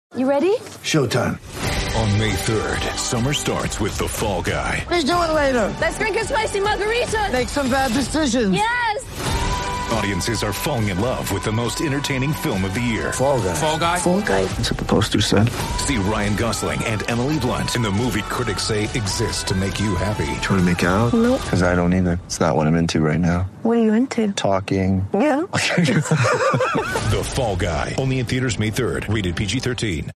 You ready? Showtime. On May 3rd, summer starts with The Fall Guy. Let's do it later. Let's drink a spicy margarita. Make some bad decisions. Yes! Audiences are falling in love with the most entertaining film of the year. Fall Guy. Fall Guy? Fall guy. That's what the poster said. See Ryan Gosling and Emily Blunt in the movie critics say exists to make you happy. Trying to make it out? Nope. Because I don't either. It's not what I'm into right now. What are you into? Talking. Yeah. The Fall Guy. Only in theaters May 3rd. Rated PG-13.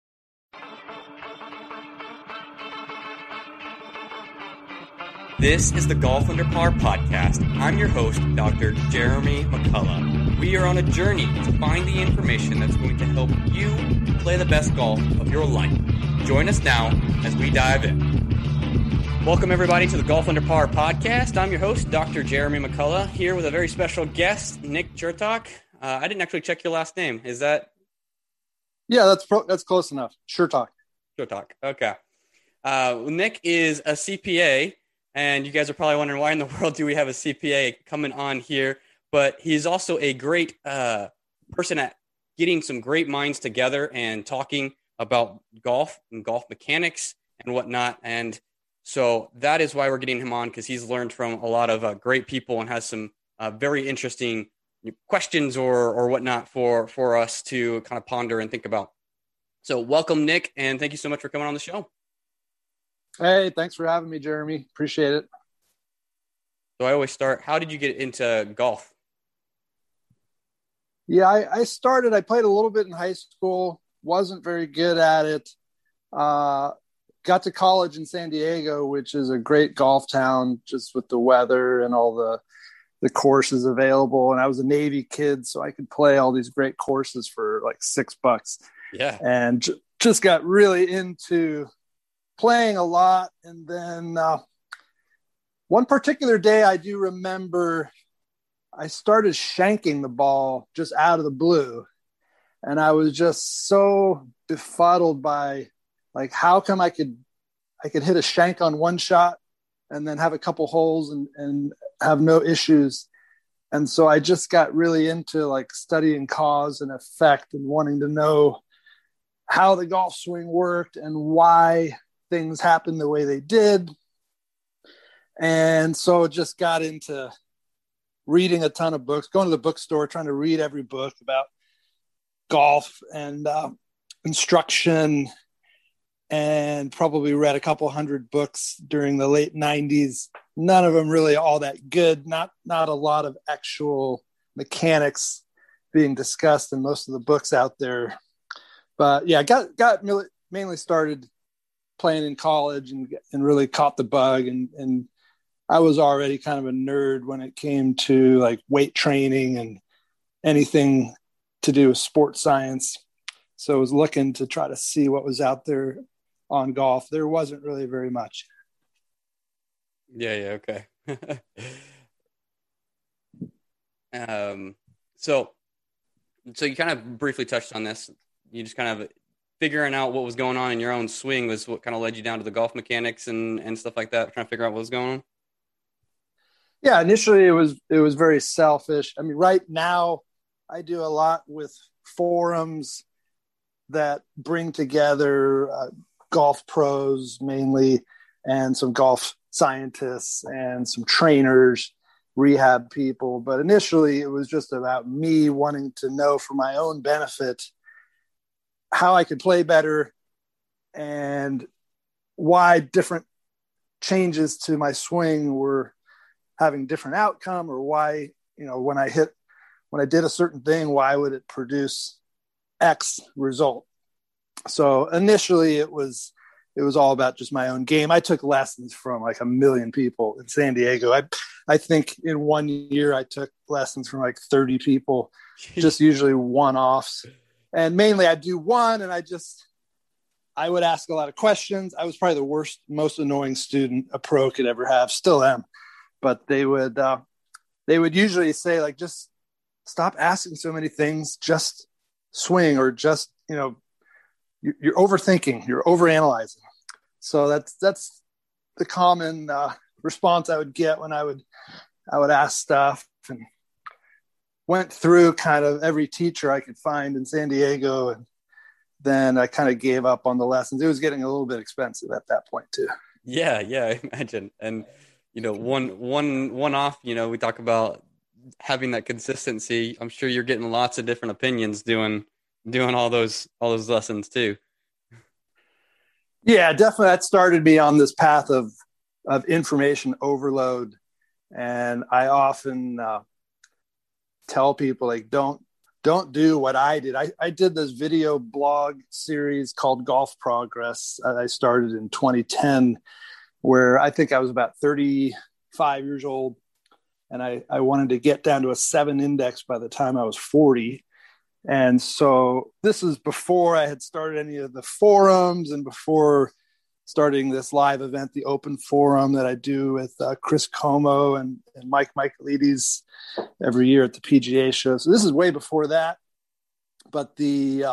This is the Golf Under Par podcast. I'm your host, Dr. Jeremy McCullough. We are on a journey to find the information that's going to help you play the best golf of your life. Join us now as we dive in. Welcome, everybody, to the Golf Under Par podcast. I'm your host, Dr. Jeremy McCullough, here with a very special guest, Nick Chertok. I didn't actually check your last name. Is that? Yeah, that's close enough. Chertok. Chertok. Okay. Nick is a CPA. And you guys are probably wondering, why in the world do we have a CPA coming on here? But he's also a great person at getting some great minds together and talking about golf and golf mechanics and whatnot. And so that is why we're getting him on, because he's learned from a lot of great people and has some very interesting questions or whatnot for us to kind of ponder and think about. So welcome, Nick, and thank you so much for coming on the show. Hey, thanks for having me, Jeremy. Appreciate it. So I always start, how did you get into golf? Yeah, I played a little bit in high school, wasn't very good at it. Got to college in San Diego, which is a great golf town, just with the weather and all the courses available. And I was a Navy kid, so I could play all these great courses for like $6. Yeah. And just got really into playing a lot. And then one particular day I do remember I started shanking the ball just out of the blue. And I was just so befuddled by, like, how come I could hit a shank on one shot and then have a couple holes and have no issues. And so I just got really into like studying cause and effect and wanting to know how the golf swing worked and why things happened the way they did. And so just got into reading a ton of books, going to the bookstore, trying to read every book about golf and instruction, and probably read a couple hundred books during the late 90s. None of them really all that good. Not a lot of actual mechanics being discussed in most of the books out there. But yeah, got mainly started playing in college and really caught the bug. And I was already kind of a nerd when it came to like weight training and anything to do with sports science. So I was looking to try to see what was out there on golf. There wasn't really very much. Yeah. Okay. So you kind of briefly touched on this. You just kind of figuring out what was going on in your own swing was what kind of led you down to the golf mechanics and stuff like that, trying to figure out what was going on. Yeah, initially it was very selfish. I mean, right now I do a lot with forums that bring together golf pros mainly, and some golf scientists and some trainers, rehab people. But initially it was just about me wanting to know for my own benefit how I could play better and why different changes to my swing were having different outcome, or why, when I did a certain thing, why would it produce X result? So initially it was all about just my own game. I took lessons from like 1 million people in San Diego. I think in 1 year I took lessons from like 30 people, just usually one-offs. And mainly I do one, and I would ask a lot of questions. I was probably the most annoying student a pro could ever have, still am. But they would usually say, like, just stop asking so many things, just swing, or just, you're overthinking, you're overanalyzing. So that's the common response I would get when I would ask stuff, and went through kind of every teacher I could find in San Diego and then I kind of gave up on the lessons. It was getting a little bit expensive at that point too. Yeah, I imagine. And one off, we talk about having that consistency. I'm sure you're getting lots of different opinions doing all those lessons too. Yeah, definitely. That started me on this path of information overload. And I often tell people, like, don't do what I did. I did this video blog series called Golf Progress. I started in 2010, where I think I was about 35 years old. And I wanted to get down to a 7 index by the time I was 40. And so this is before I had started any of the forums and before starting this live event, the Open Forum that I do with Chris Como and Mike Michaelides every year at the PGA show. So this is way before that. But the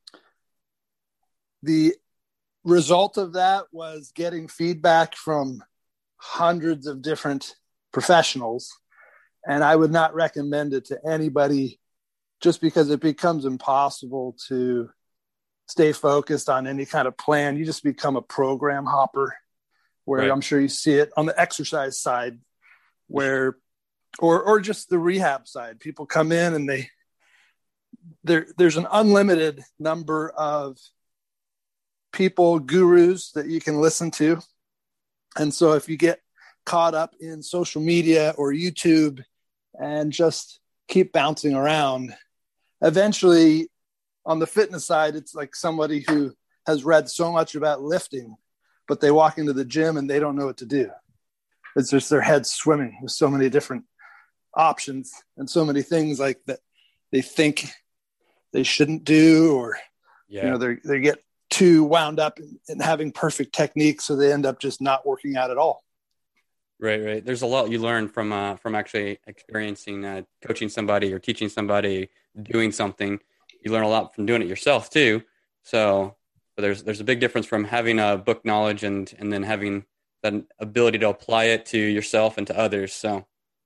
result of that was getting feedback from hundreds of different professionals. And I would not recommend it to anybody, just because it becomes impossible to stay focused on any kind of plan. You just become a program hopper, where right. I'm sure you see it on the exercise side, where, or just the rehab side. People come in and there's an unlimited number of people, gurus that you can listen to. And so if you get caught up in social media or YouTube and just keep bouncing around, eventually on the fitness side, it's like somebody who has read so much about lifting, but they walk into the gym and they don't know what to do. It's just their head swimming with so many different options and so many things like that they think they shouldn't do, or, they get too wound up in having perfect technique. So they end up just not working out at all. Right. There's a lot you learn from actually experiencing, coaching somebody or teaching somebody doing something. You learn a lot from doing it yourself too. So there's a big difference from having a book knowledge and then having that ability to apply it to yourself and to others. So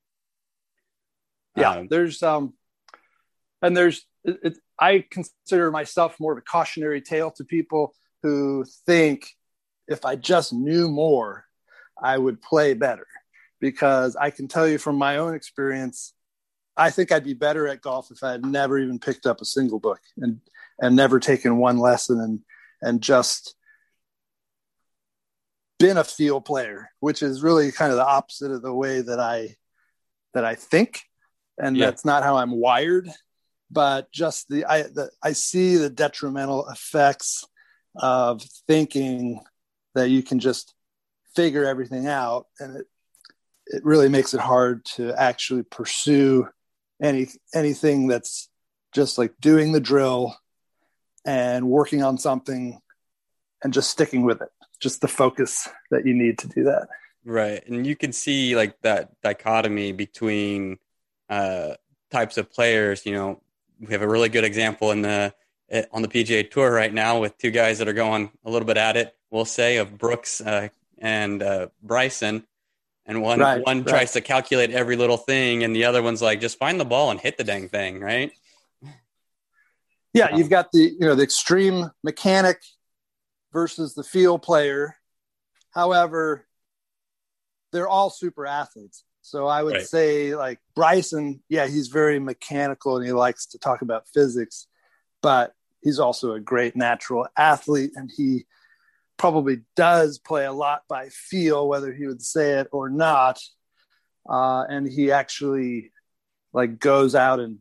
I consider myself more of a cautionary tale to people who think if I just knew more, I would play better, because I can tell you from my own experience, I think I'd be better at golf if I had never even picked up a single book and never taken one lesson and just been a field player, which is really kind of the opposite of the way that I think. And that's not how I'm wired, but just I see the detrimental effects of thinking that you can just figure everything out, and it really makes it hard to actually pursue anything that's just like doing the drill and working on something and just sticking with it, just the focus that you need to do that. Right. And you can see like that dichotomy between types of players. We have a really good example on the PGA Tour right now with two guys that are going a little bit at it, we'll say, of Brooks and Bryson, and one tries to calculate every little thing, and the other one's like, just find the ball and hit the dang thing, right? Yeah, you've got the extreme mechanic versus the field player. However, they're all super athletes. So I would say, like, Bryson, he's very mechanical and he likes to talk about physics, but he's also a great natural athlete, and he probably does play a lot by feel, whether he would say it or not. And he actually like goes out and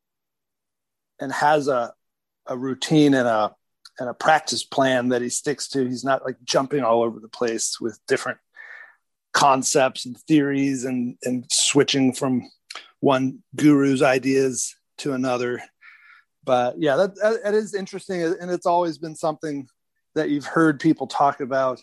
has a routine and a practice plan that he sticks to. He's not like jumping all over the place with different concepts and theories and switching from one guru's ideas to another. But that is interesting. And it's always been something that you've heard people talk about.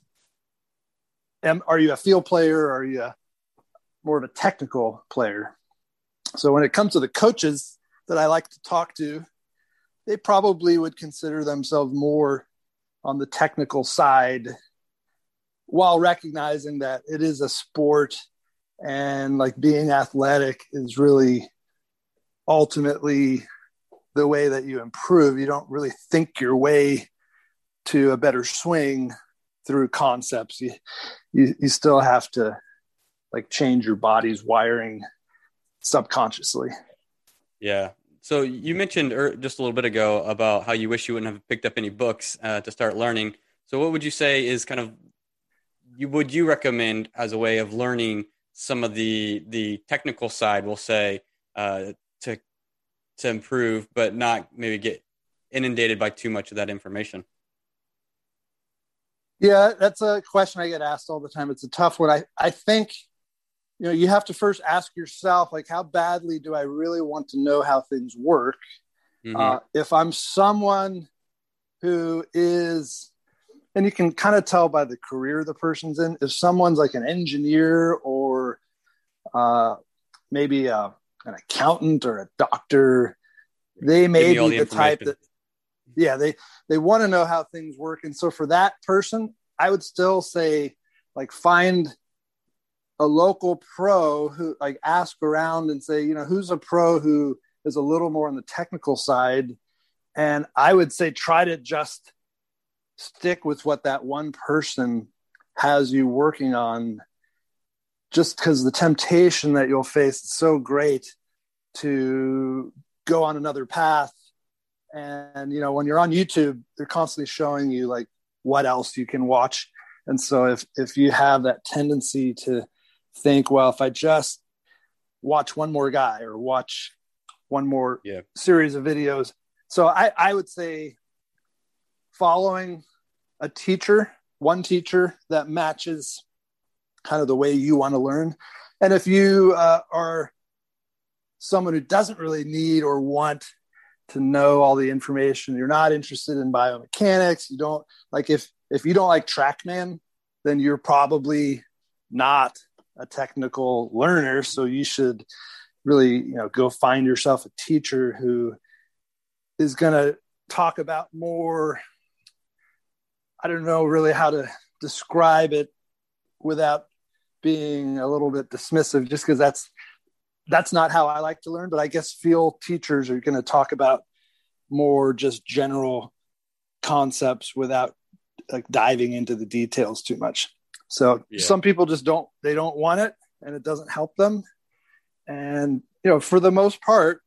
Are you a field player, or are you more of a technical player? So when it comes to the coaches that I like to talk to, they probably would consider themselves more on the technical side, while recognizing that it is a sport, and like being athletic is really ultimately the way that you improve. You don't really think your way to a better swing through concepts. You still have to like change your body's wiring subconsciously. Yeah. So you mentioned just a little bit ago about how you wish you wouldn't have picked up any books to start learning. So what would you say is kind of, would you recommend as a way of learning some of the technical side, we'll say, to improve, but not maybe get inundated by too much of that information? Yeah, that's a question I get asked all the time. It's a tough one. I think, you have to first ask yourself, like, how badly do I really want to know how things work? Mm-hmm. If I'm someone who is, and you can kind of tell by the career the person's in, if someone's like an engineer or maybe an accountant or a doctor, they may be the type that, they want to know how things work. And so for that person, I would still say, like, find a local pro who, like, ask around and say, who's a pro who is a little more on the technical side. And I would say, try to just stick with what that one person has you working on, just because the temptation that you'll face is so great to go on another path. And, when you're on YouTube, they're constantly showing you like what else you can watch. And so if you have that tendency to think, well, if I just watch one more guy or watch one more series of videos. So I would say following a teacher, one teacher that matches kind of the way you want to learn. And if you are someone who doesn't really need or want to know all the information, you're not interested in biomechanics, you don't like, if you don't like TrackMan, then you're probably not a technical learner. So you should really, go find yourself a teacher who is going to talk about more, I don't know really how to describe it without being a little bit dismissive, just because that's not how I like to learn. But I guess field teachers are going to talk about more just general concepts without like diving into the details too much. So some people just don't want it, and it doesn't help them. And, for the most part,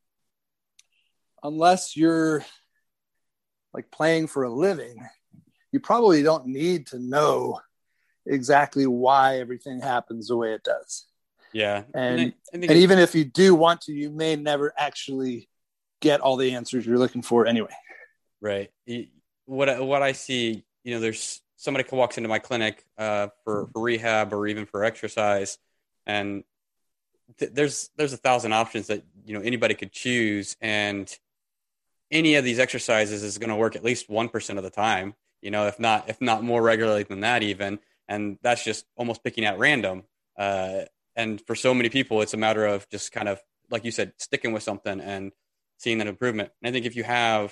unless you're like playing for a living, you probably don't need to know exactly why everything happens the way it does. Yeah. And even if you do want to, you may never actually get all the answers you're looking for anyway. Right. What I see, there's somebody who walks into my clinic for rehab or even for exercise, and there's 1,000 options that, anybody could choose. And any of these exercises is going to work at least 1% of the time, if not more regularly than that even. And that's just almost picking at random. And for so many people, it's a matter of just kind of, like you said, sticking with something and seeing that improvement. And I think if you have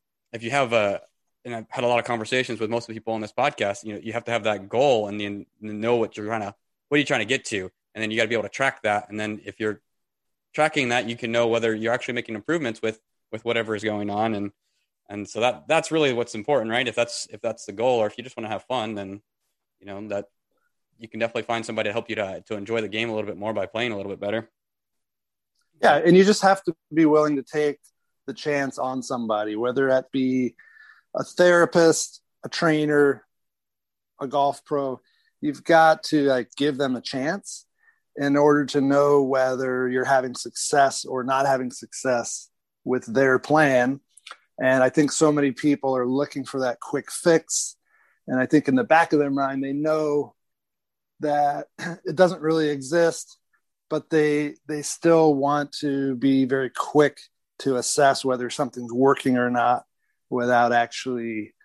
and I've had a lot of conversations with most of the people on this podcast, you have to have that goal and then know what are you trying to get to? And then you got to be able to track that. And then if you're tracking that, you can know whether you're actually making improvements with whatever is going on. And so that's really what's important, right? If that's the goal, or if you just want to have fun, then, that you can definitely find somebody to help you to enjoy the game a little bit more by playing a little bit better. Yeah. And you just have to be willing to take the chance on somebody, whether that be a therapist, a trainer, a golf pro. You've got to give them a chance in order to know whether you're having success or not having success with their plan. And I think so many people are looking for that quick fix. And I think in the back of their mind, they know that it doesn't really exist, but they still want to be very quick to assess whether something's working or not without actually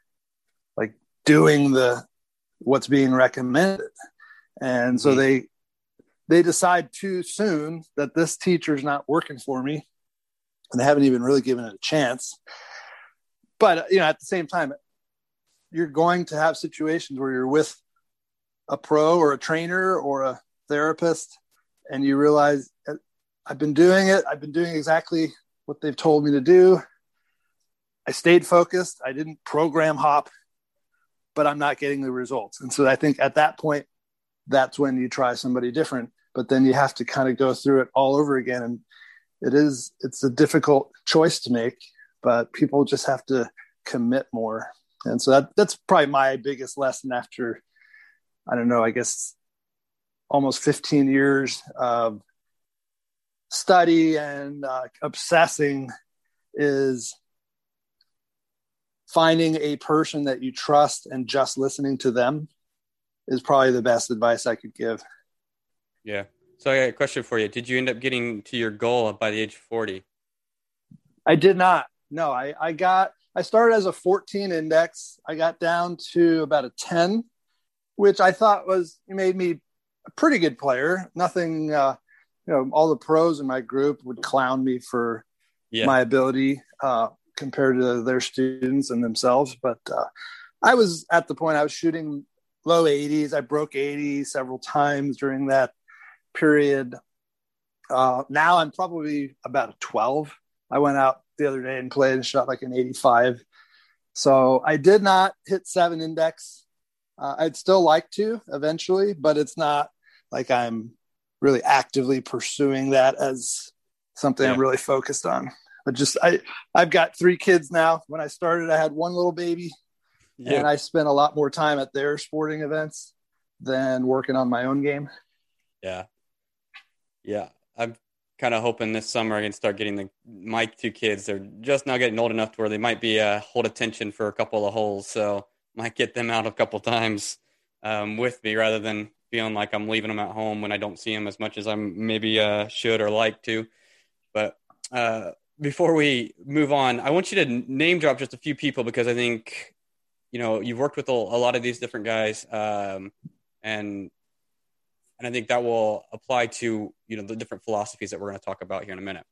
doing what's being recommended. And so they decide too soon that this teacher's not working for me, and they haven't even really given it a chance. But, at the same time, you're going to have situations where you're with a pro or a trainer or a therapist, and you realize, I've been doing it. I've been doing exactly what they've told me to do. I stayed focused. I didn't program hop, but I'm not getting the results. And so I think at that point, that's when you try somebody different, but then you have to kind of go through it all over again. And it's a difficult choice to make, but people just have to commit more. And so that's probably my biggest lesson after, I don't know, I guess almost 15 years of study and obsessing, is finding a person that you trust and just listening to them is probably the best advice I could give. Yeah. So I got a question for you. Did you end up getting to your goal by the age of 40? I did not. No, I started as a 14 index. I got down to about a 10, which I thought made me a pretty good player. Nothing, all the pros in my group would clown me for my ability compared to their students and themselves. But I was at the point I was shooting low 80s. I broke 80 several times during that period. Now I'm probably about a 12. I went out the other day and played and shot like an 85. So I did not hit 7 index. I'd still like to eventually, but it's not like I'm really actively pursuing that as something I'm really focused on. But I've got 3 kids now. When I started, I had 1 little baby, and I spent a lot more time at their sporting events than working on my own game. Yeah. Yeah. I'm kind of hoping this summer I can start getting my 2 kids. They're just now getting old enough to where they might be hold attention for a couple of holes. So might get them out a couple times with me rather than feeling like I'm leaving them at home when I don't see them as much as I maybe should or like to. But before we move on, I want you to name drop just a few people, because I think, you've worked with a lot of these different guys, and I think that will apply to, the different philosophies that we're going to talk about here in a minute.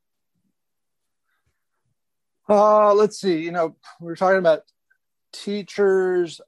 Let's see. We're talking about teachers.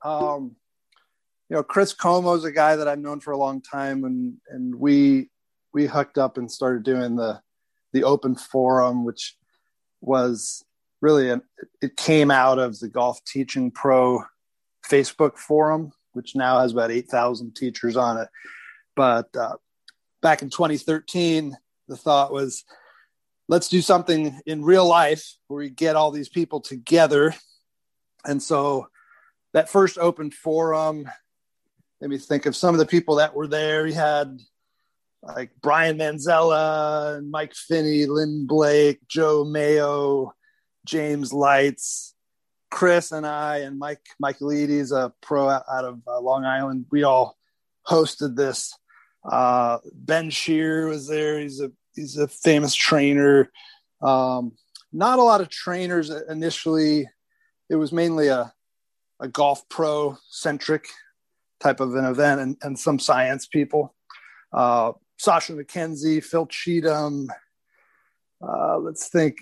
Chris Como is a guy that I've known for a long time, and we hooked up and started doing the open forum, which was really it came out of the Golf Teaching Pro Facebook forum, which now has about 8,000 teachers on it. But back in 2013, the thought was, let's do something in real life where we get all these people together. And so that first open forum made me think of some of the people that were there. We had like Brian Manzella and Mike Finney, Lynn Blake, Joe Mayo, James Lights, Chris and I, and Mike Michaelides, a pro out of Long Island. We all hosted this. Ben Shear was there. He's a famous trainer. Not a lot of trainers initially. It was mainly a golf pro centric type of an event, and some science people. Sasha McKenzie, Phil Cheatham. Let's think.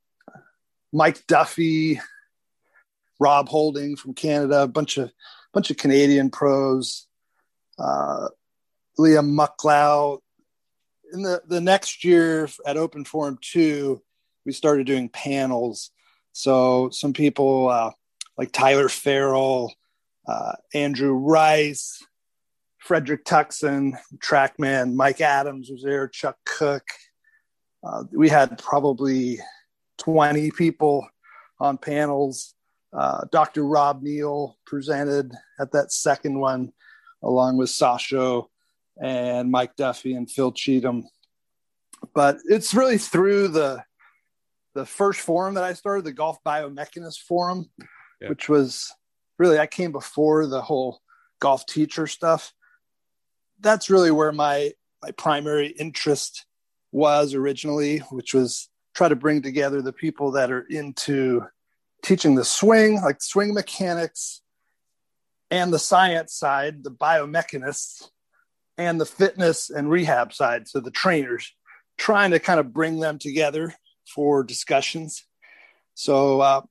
Mike Duffy, Rob Holding from Canada, a bunch of Canadian pros. Liam Mucklow. In the next year at Open Forum 2, we started doing panels. So some people like Tyler Farrell, Andrew Rice, Frederick Tuxon, TrackMan, Mike Adams was there, Chuck Cook. We had probably 20 people on panels. Dr. Rob Neal presented at that second one, along with Sasha and Mike Duffy and Phil Cheatham. But it's really through the first forum that I started, the Golf Biomechanist Forum, which was really, I came before the whole golf teacher stuff. That's really where my primary interest was originally, which was try to bring together the people that are into teaching the swing, like swing mechanics, and the science side, the biomechanists, and the fitness and rehab side, so the trainers, trying to kind of bring them together for discussions. So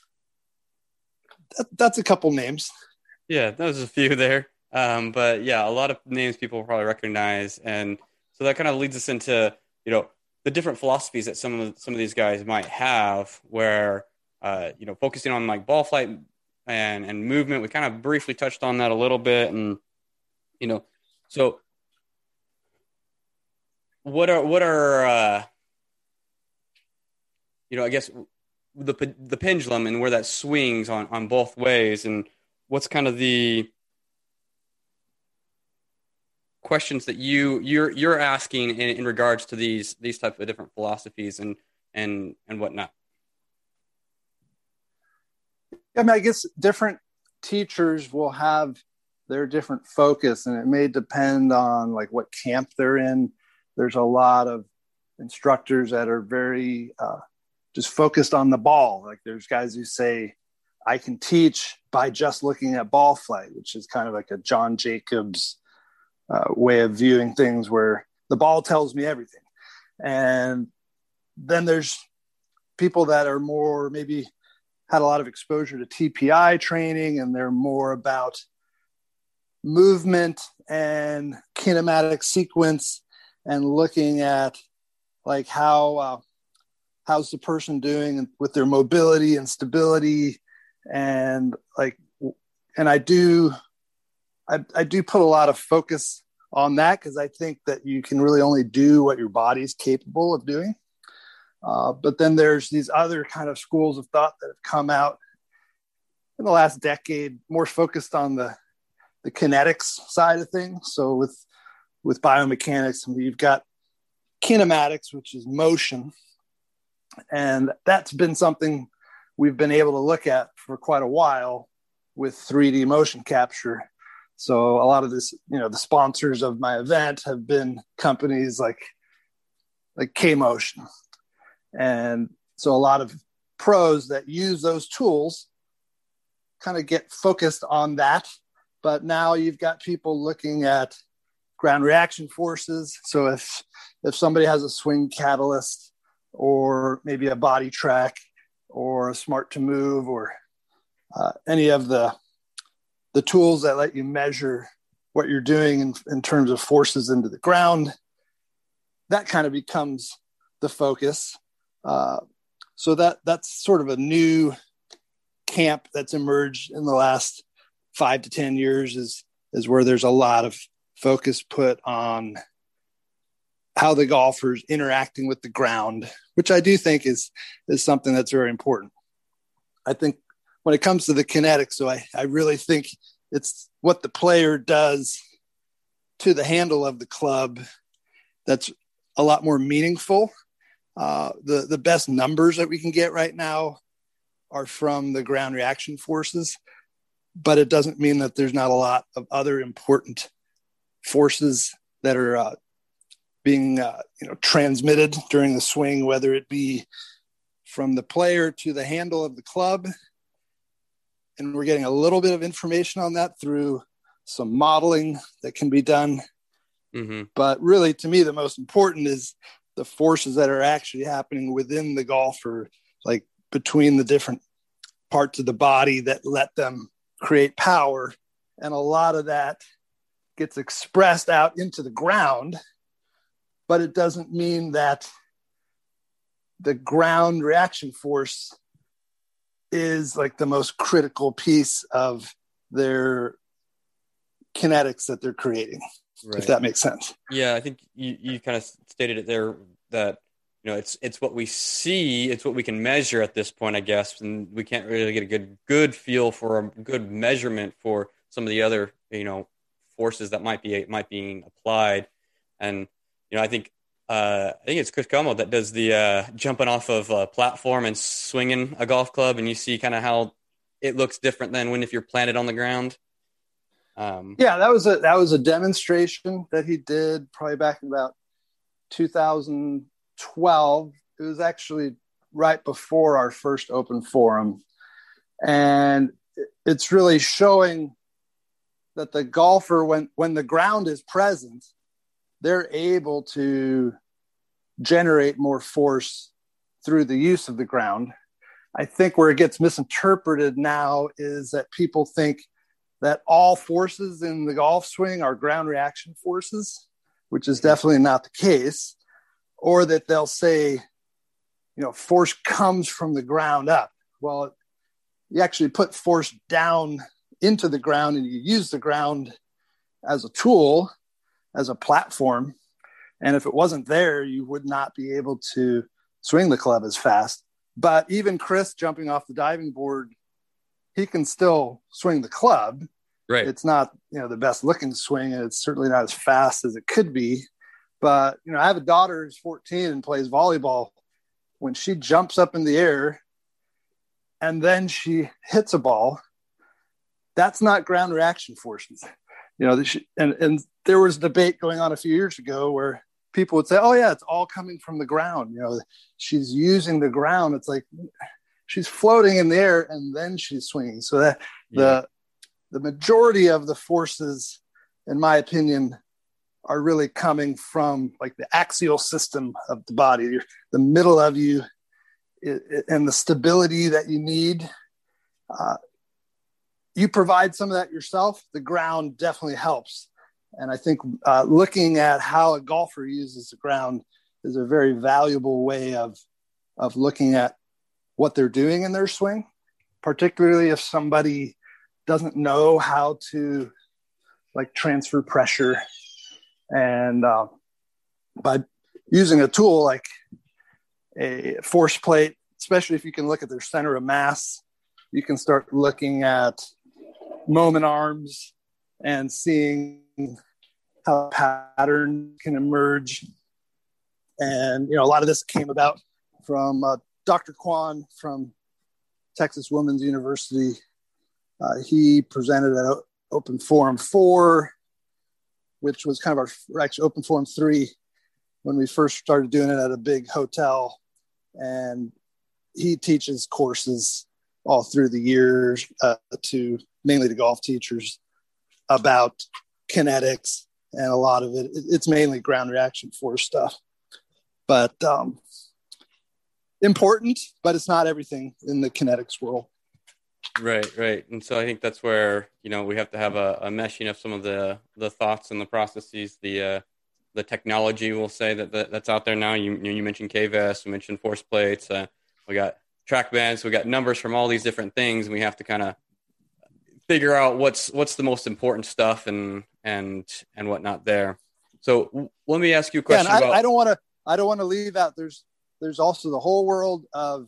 that's a couple names. Yeah, that was a few there. But yeah, a lot of names people will probably recognize. And so that kind of leads us into, the different philosophies that some of these guys might have, where focusing on like ball flight and movement. We kind of briefly touched on that a little bit, and so what are I guess the pendulum and where that swings on both ways, and what's kind of the questions that you're asking in regards to these type of different philosophies and whatnot. I mean, I guess different teachers will have their different focus, and it may depend on like what camp they're in. There's a lot of instructors that are very just focused on the ball. Like there's guys who say, I can teach by just looking at ball flight, which is kind of like a John Jacobs way of viewing things, where the ball tells me everything. And then there's people that are more, maybe had a lot of exposure to TPI training, and they're more about movement and kinematic sequence and looking at like how's the person doing with their mobility and stability. And I do put a lot of focus on that, because I think that you can really only do what your body's capable of doing. But then there's these other kind of schools of thought that have come out in the last decade, more focused on the kinetics side of things. So with biomechanics, you've got kinematics, which is motion. And that's been something we've been able to look at for quite a while with 3D motion capture. So a lot of this, the sponsors of my event have been companies like K-Motion. And so a lot of pros that use those tools kind of get focused on that. But now you've got people looking at ground reaction forces. So if somebody has a swing catalyst, or maybe a body track, or a smart to move, or any of the tools that let you measure what you're doing in terms of forces into the ground, that kind of becomes the focus. So that's sort of a new camp that's emerged in the last 5 to 10 years, is where there's a lot of focus put on how the golfer's interacting with the ground, which I do think is something that's very important. I think when it comes to the kinetics, so I really think it's what the player does to the handle of the club that's a lot more meaningful. The best numbers that we can get right now are from the ground reaction forces, but it doesn't mean that there's not a lot of other important forces that are being transmitted during the swing, whether it be from the player to the handle of the club. And we're getting a little bit of information on that through some modeling that can be done. Mm-hmm. But really, to me, the most important is the forces that are actually happening within the golfer, like between the different parts of the body that let them create power. And a lot of that gets expressed out into the ground, but it doesn't mean that the ground reaction force is like the most critical piece of their kinetics that they're creating, right. If that makes sense. Yeah, I think you kind of stated it there that, it's what we see, it's what we can measure at this point, I guess, and we can't really get a good feel for a good measurement for some of the other, forces that might be applied. And, I think it's Chris Como that does the jumping off of a platform and swinging a golf club, and you see kind of how it looks different than if you're planted on the ground. Yeah, that was a demonstration that he did probably back in about 2012. It was actually right before our first open forum, and it's really showing that the golfer, when the ground is present, they're able to generate more force through the use of the ground. I think where it gets misinterpreted now is that people think that all forces in the golf swing are ground reaction forces, which is definitely not the case, or that they'll say, force comes from the ground up, Well, you actually put force down into the ground, and you use the ground as a tool, as a platform. And if it wasn't there, you would not be able to swing the club as fast. But even Chris jumping off the diving board, he can still swing the club. Right. It's not, the best looking swing, and it's certainly not as fast as it could be. But, I have a daughter who's 14 and plays volleyball. When she jumps up in the air and then she hits a ball, that's not ground reaction forces. And there was debate going on a few years ago where people would say, oh yeah, it's all coming from the ground. She's using the ground. It's like she's floating in the air and then she's swinging. So that the majority of the forces, in my opinion, are really coming from like the axial system of the body, the middle of you, and the stability that you need. You provide some of that yourself. The ground definitely helps. And I think looking at how a golfer uses the ground is a very valuable way of looking at what they're doing in their swing, particularly if somebody doesn't know how to like transfer pressure. And by using a tool like a force plate, especially if you can look at their center of mass, you can start looking at moment arms and seeing how pattern can emerge. And, a lot of this came about from Dr. Kwan from Texas Women's University. He presented at Open Forum 4, which was kind of actually Open Forum 3 when we first started doing it at a big hotel. And he teaches courses all through the years mainly to golf teachers about kinetics, and a lot of it's mainly ground reaction force stuff. But important, but it's not everything in the kinetics world. Right. And so I think that's where, we have to have a meshing of some of the thoughts and the processes, the technology, we'll say that's out there now. You mentioned KVS, you mentioned force plates. We got track bands, we got numbers from all these different things. And we have to kind of figure out what's the most important stuff and whatnot there. So let me ask you a question. I don't want to leave out. There's also the whole world of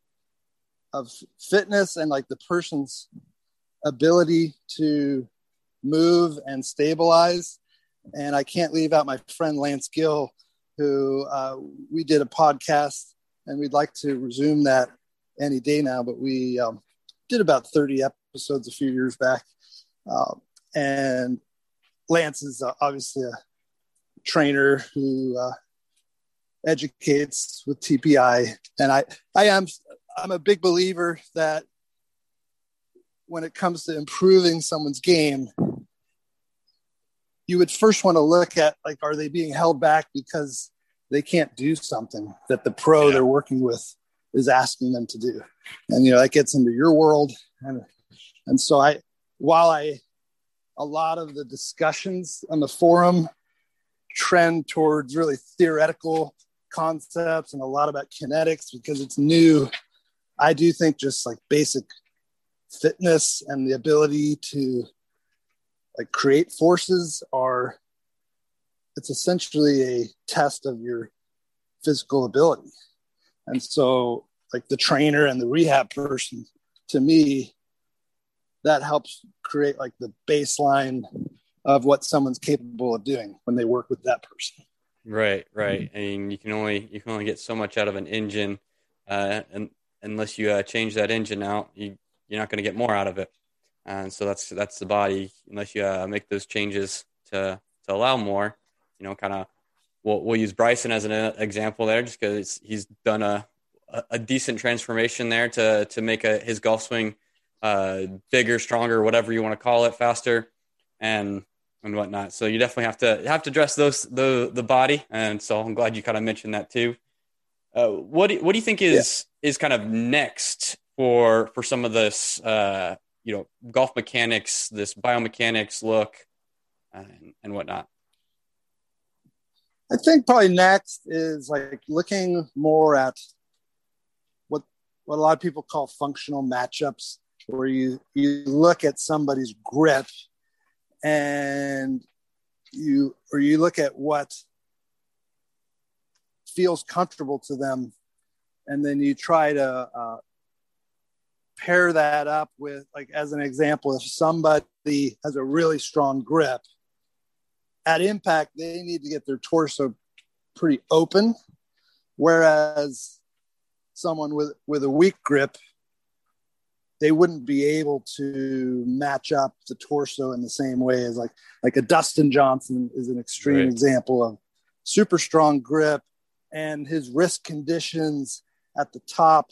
fitness and like the person's ability to move and stabilize. And I can't leave out my friend Lance Gill, who we did a podcast, and we'd like to resume that any day now, but we did about 30 episodes a few years back. And Lance is obviously a trainer who educates with TPI. And I'm a big believer that when it comes to improving someone's game, you would first want to look at, like, are they being held back because they can't do something that the pro they're working with is asking them to do? And, that gets into your world. And so a lot of the discussions on the forum trend towards really theoretical concepts and a lot about kinetics because it's new. I do think just like basic fitness and the ability to like create forces it's essentially a test of your physical ability. And so like the trainer and the rehab person, to me, that helps create like the baseline of what someone's capable of doing when they work with that person. Right. I mean, you can only get so much out of an engine, and unless you change that engine out, you're not going to get more out of it. And so that's the body. Unless you make those changes to allow more, kind of. We'll use Bryson as an example there, just because he's done a decent transformation there to make his golf swing bigger, stronger, whatever you want to call it, faster, and whatnot. So you definitely have to address the body, and so I'm glad you kind of mentioned that too. What do you think is kind of next for some of this golf mechanics, this biomechanics look, and whatnot? I think probably next is like looking more at what a lot of people call functional matchups, where you look at somebody's grip and you look at what feels comfortable to them, and then you try to pair that up with, like, as an example, if somebody has a really strong grip at impact, they need to get their torso pretty open, whereas someone with a weak grip, they wouldn't be able to match up the torso in the same way as like a Dustin Johnson is an extreme example of super strong grip, and his wrist conditions at the top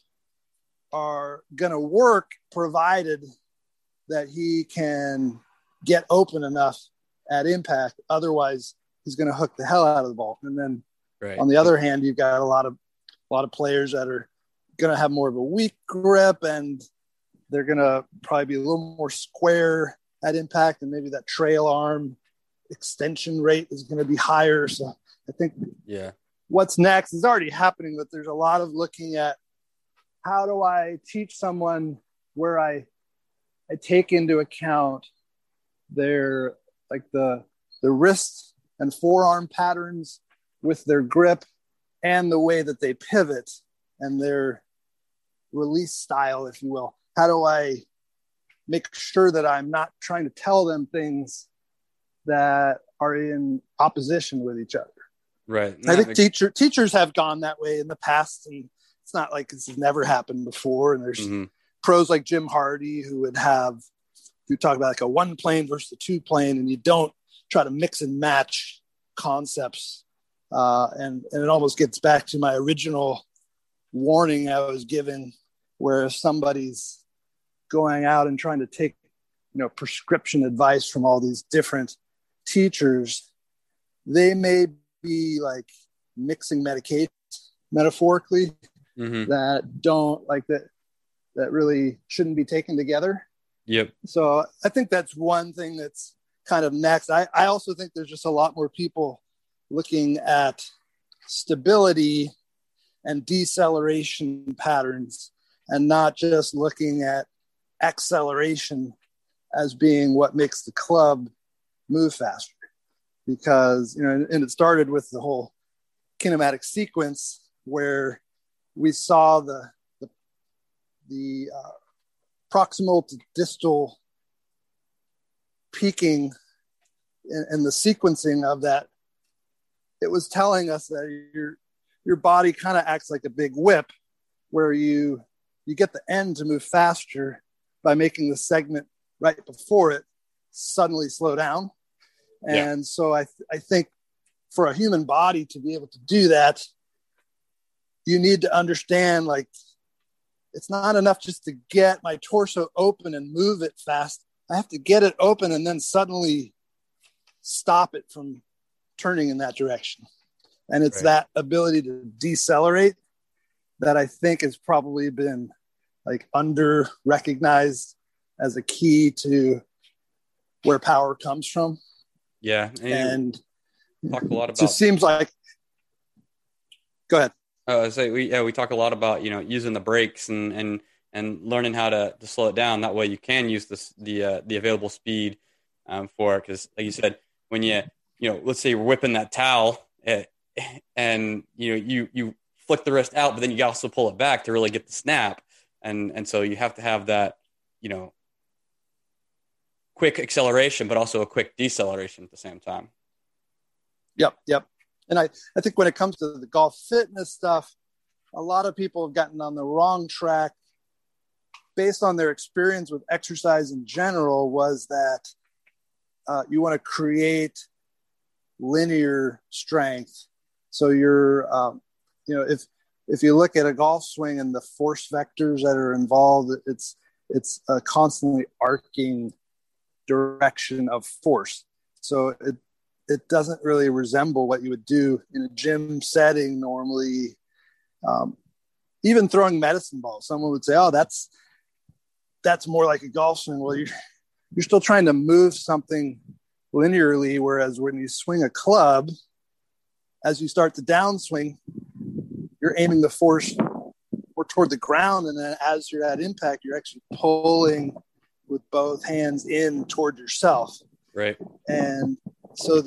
are going to work provided that he can get open enough at impact. Otherwise, he's going to hook the hell out of the ball. And then on the other hand, you've got a lot of players that are going to have more of a weak grip, and they're going to probably be a little more square at impact, and maybe that trail arm extension rate is going to be higher. So I think what's next is already happening, but there's a lot of looking at, how do I teach someone where I take into account their, like, the wrist and forearm patterns with their grip and the way that they pivot and their release style, if you will. How do I make sure that I'm not trying to tell them things that are in opposition with each other? Right. I think teachers have gone that way in the past, and it's not like this has never happened before. And there's pros like Jim Hardy who would have, you talk about like a one plane versus a two plane, and you don't try to mix and match concepts. And it almost gets back to my original warning I was given, where if somebody's going out and trying to take, prescription advice from all these different teachers, they may be like mixing medications metaphorically that don't like that really shouldn't be taken together. Yep. So I think that's one thing that's kind of next. I also think there's just a lot more people looking at stability and deceleration patterns, and not just looking at acceleration as being what makes the club move faster. Because, and it started with the whole kinematic sequence where we saw the proximal to distal peaking and the sequencing of that. It was telling us that your body kind of acts like a big whip, where you get the end to move faster by making the segment right before it suddenly slow down. And so I think for a human body to be able to do that, you need to understand, like, it's not enough just to get my torso open and move it fast. I have to get it open and then suddenly stop it from turning in that direction. And it's that ability to decelerate that I think has probably been like under recognized as a key to where power comes from. Yeah. And talk a lot about, it just seems like, go ahead. We talk a lot about, using the brakes and learning how to slow it down. That way you can use the available speed for it. Because like you said, when let's say you're whipping that towel and you flick the wrist out, but then you also pull it back to really get the snap. And so you have to have that, quick acceleration, but also a quick deceleration at the same time. Yep. And I think when it comes to the golf fitness stuff, a lot of people have gotten on the wrong track based on their experience with exercise in general, was that you want to create linear strength. So you're, if you look at a golf swing and the force vectors that are involved, it's a constantly arcing direction of force. So it doesn't really resemble what you would do in a gym setting normally. Even throwing medicine balls, someone would say, "Oh, that's more like a golf swing." Well, you're still trying to move something linearly, whereas when you swing a club, as you start to downswing, you're aiming the force more toward the ground. And then as you're at impact, you're actually pulling with both hands in toward yourself. Right. And so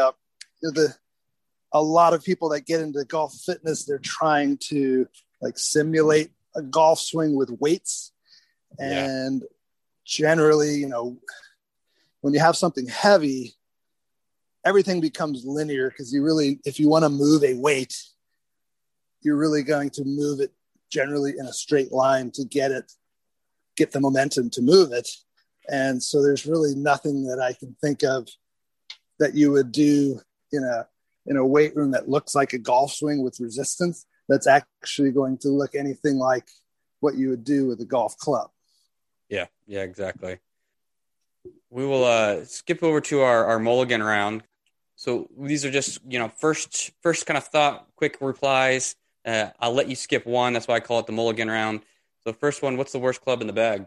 a lot of people that get into golf fitness, they're trying to like simulate a golf swing with weights. And generally, you know, when you have something heavy, everything becomes linear because if you want to move a weight, you're really going to move it generally in a straight line to get the momentum to move it. And so there's really nothing that I can think of that you would do in a weight room that looks like a golf swing with resistance that's actually going to look anything like what you would do with a golf club. Yeah, exactly. We will skip over to our mulligan round. So these are just, you know, first kind of thought, quick replies. I'll let you skip one. That's why I call it the mulligan round. So first one, what's the worst club in the bag?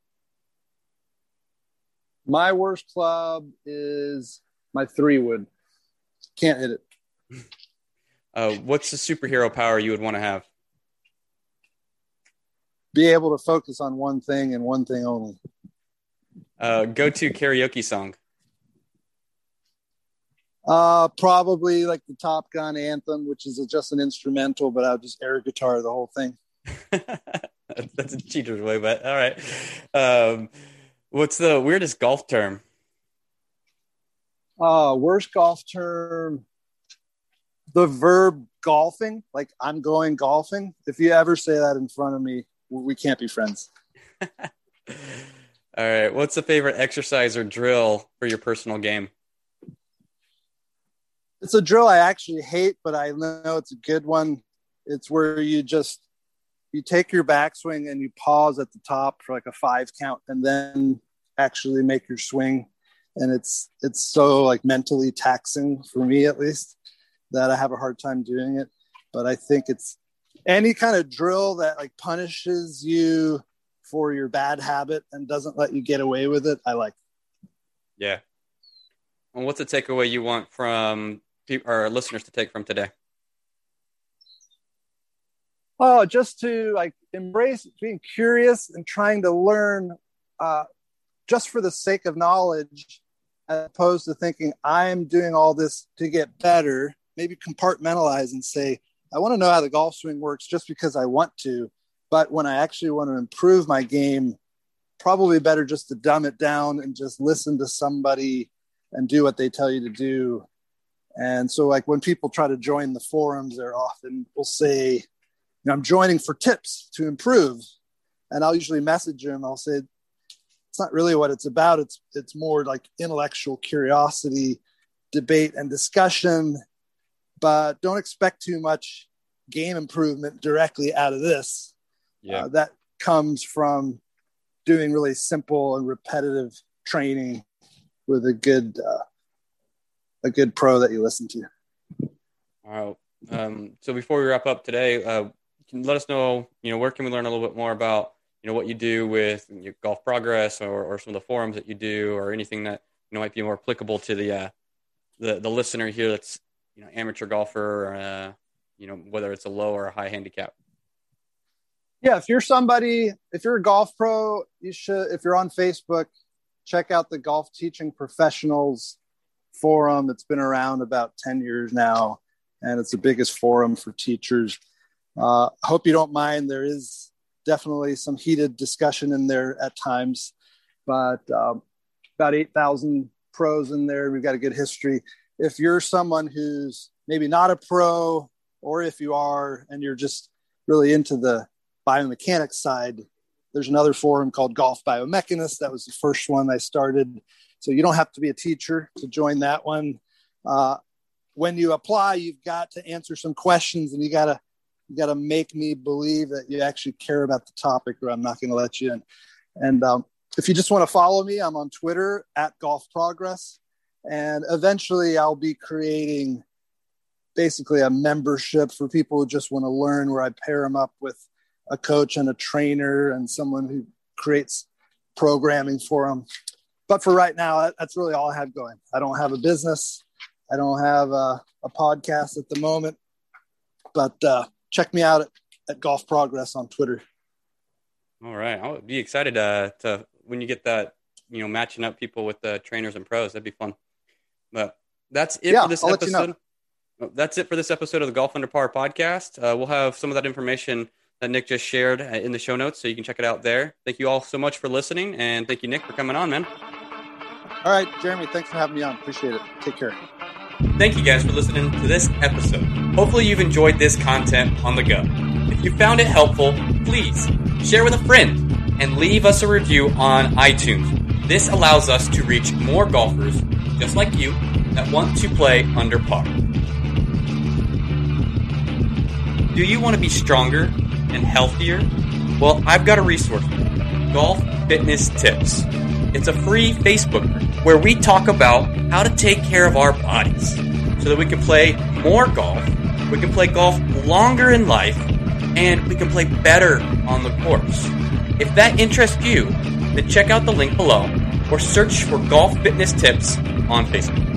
My worst club is my 3-wood. Can't hit it. What's the superhero power you would want to have? Be able to focus on one thing and one thing only. Go-to karaoke song. Probably like the Top Gun anthem, which is just an instrumental, but I'll just air guitar the whole thing. That's a cheater's way, but all right. What's the weirdest golf term? Worst golf term, the verb golfing, like I'm going golfing. If you ever say that in front of me, we can't be friends. All right. What's the favorite exercise or drill for your personal game? It's a drill I actually hate, but I know it's a good one. It's where you take your backswing and you pause at the top for like a 5 count and then actually make your swing. And it's so like mentally taxing for me, at least, that I have a hard time doing it. But I think it's any kind of drill that like punishes you for your bad habit and doesn't let you get away with it, I like. Yeah. And what's the takeaway you want from our listeners to take from today? Oh, just to like embrace being curious and trying to learn just for the sake of knowledge, as opposed to thinking I'm doing all this to get better. Maybe compartmentalize and say, I want to know how the golf swing works just because I want to. But when I actually want to improve my game, probably better just to dumb it down and just listen to somebody and do what they tell you to do. And so like when people try to join the forums, they're often will say, I'm joining for tips to improve. And I'll usually message them. I'll say, it's not really what it's about. It's more like intellectual curiosity, debate and discussion, but don't expect too much game improvement directly out of this. Yeah. That comes from doing really simple and repetitive training with a good pro that you listen to. All right. So before we wrap up today, can you let us know, where can we learn a little bit more about, what you do with your Golf Progress or some of the forums that you do, or anything that, might be more applicable to the listener here that's, amateur golfer, whether it's a low or a high handicap. Yeah. If you're a golf pro, you should, if you're on Facebook, check out the Golf Teaching Professionals forum. It's been around about 10 years now, and it's the biggest forum for teachers. Hope you don't mind. There is definitely some heated discussion in there at times, but about 8,000 pros in there. We've got a good history. If you're someone who's maybe not a pro, or if you are and you're just really into the biomechanics side, there's another forum called Golf Biomechanist. That was the first one I started. So you don't have to be a teacher to join that one. When you apply, you've got to answer some questions, and you got to make me believe that you actually care about the topic, or I'm not going to let you in. And if you just want to follow me, I'm on Twitter at Golf Progress. And eventually I'll be creating basically a membership for people who just want to learn, where I pair them up with a coach and a trainer and someone who creates programming for them. But for right now, that's really all I have going. I don't have a business. I don't have a podcast at the moment, but check me out at at Golf Progress on Twitter. All right. I'll be excited to when you get that, matching up people with the trainers and pros. That'd be fun. But that's it for this I'll episode. let you know. That's it for this episode of the Golf Under Par podcast. We'll have some of that information that Nick just shared in the show notes, so you can check it out there. Thank you all so much for listening, and thank you, Nick, for coming on, man. All right, Jeremy, thanks for having me on. Appreciate it. Take care. Thank you guys for listening to this episode. Hopefully you've enjoyed this content on the go. If you found it helpful, please share with a friend and leave us a review on iTunes. This allows us to reach more golfers just like you that want to play under par. Do you want to be stronger and healthier? Well, I've got a resource for you. Golf Fitness Tips. It's a free Facebook group where we talk about how to take care of our bodies so that we can play more golf, we can play golf longer in life, and we can play better on the course. If that interests you, then check out the link below or search for Golf Fitness Tips on Facebook.